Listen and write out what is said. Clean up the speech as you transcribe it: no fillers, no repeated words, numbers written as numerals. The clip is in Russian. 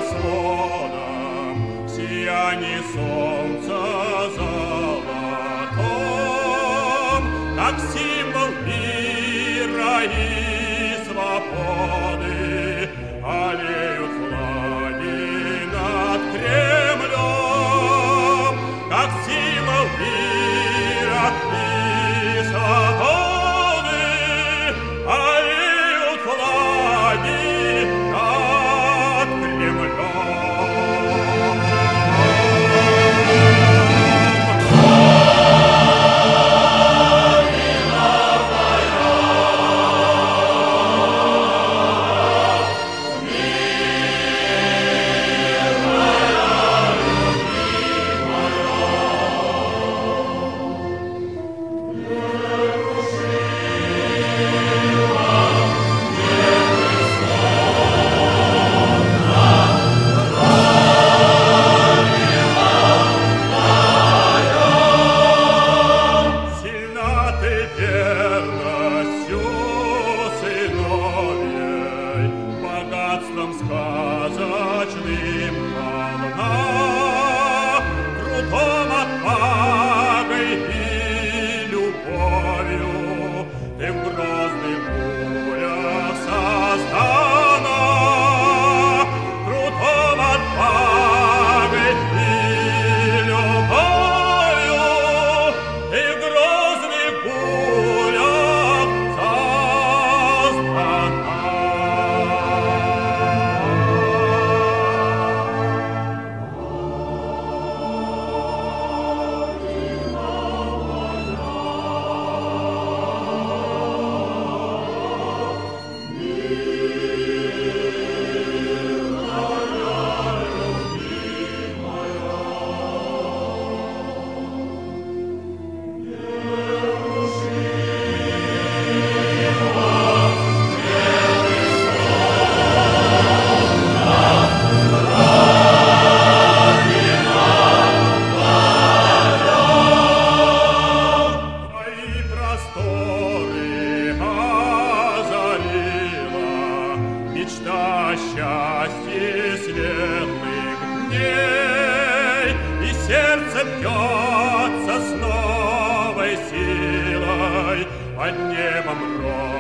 небосводом, в сиянии солнца золотом, как символ мира и свободы, алеют флаги над Кремлем, как символ мира и свободы, алеют флаги над Кремлем. Сказочным полна, крутом отвагой и любовью, ты в грозных бурях создана, крутом отвагой и любовью, ты в грозных бурях создана. Мечта счастья светлых дней, и сердце бьется с новой силой под небом.